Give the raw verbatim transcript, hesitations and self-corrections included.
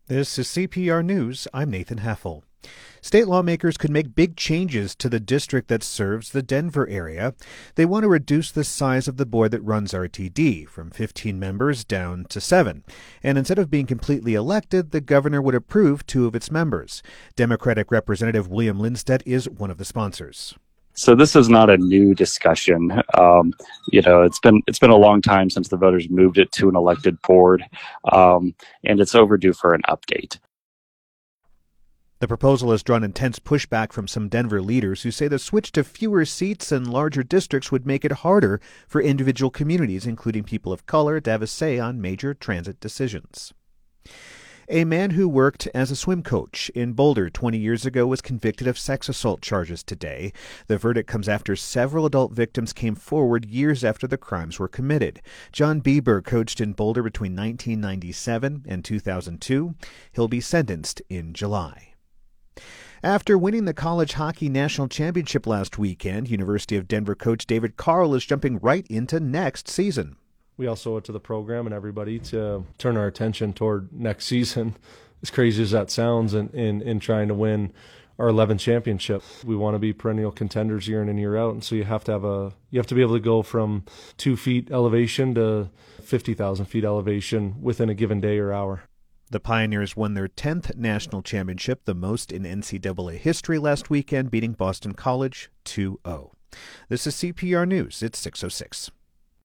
This is C P R News. I'm Nathan Heffel. State lawmakers could make big changes to the district that serves the Denver area. They want to reduce the size of the board that runs R T D from fifteen members down to seven. And instead of being completely elected, the governor would approve two of its members. Democratic Representative William Lindstedt is one of the sponsors. So this is not a new discussion. Um, you know, it's been it's been a long time since the voters moved it to an elected board, um, and it's overdue for an update. The proposal has drawn intense pushback from some Denver leaders who say the switch to fewer seats and larger districts would make it harder for individual communities, including people of color, to have a say on major transit decisions. A man who worked as a swim coach in Boulder twenty years ago was convicted of sex assault charges today. The verdict comes after several adult victims came forward years after the crimes were committed. John Bieber coached in Boulder between nineteen ninety-seven and two thousand two. He'll be sentenced in July. After winning the college hockey national championship last weekend, University of Denver coach David Carle is jumping right into next season. We also owe it to the program and everybody to turn our attention toward next season, as crazy as that sounds, in, in, in trying to win our eleventh championship. We want to be perennial contenders year in and year out, and so you have to have a you have to be able to go from two feet elevation to fifty thousand feet elevation within a given day or hour. The Pioneers won their tenth national championship, the most in N C double A history last weekend, beating Boston College two oh. This is C P R News. It's six oh six.